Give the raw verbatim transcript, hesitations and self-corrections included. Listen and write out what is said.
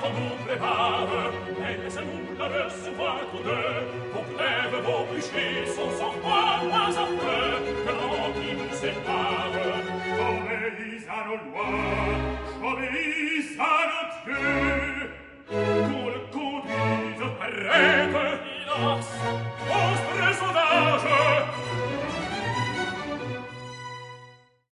qu'on nous prépare, et laissez-nous le recevoir tous deux. Vos glaives, vos bûchers sont sans foi moins affreux que l'on qui nous sépare. J'obéis à nos lois, j'obéis à nos dieux, qu'on le conduise, arrête, il a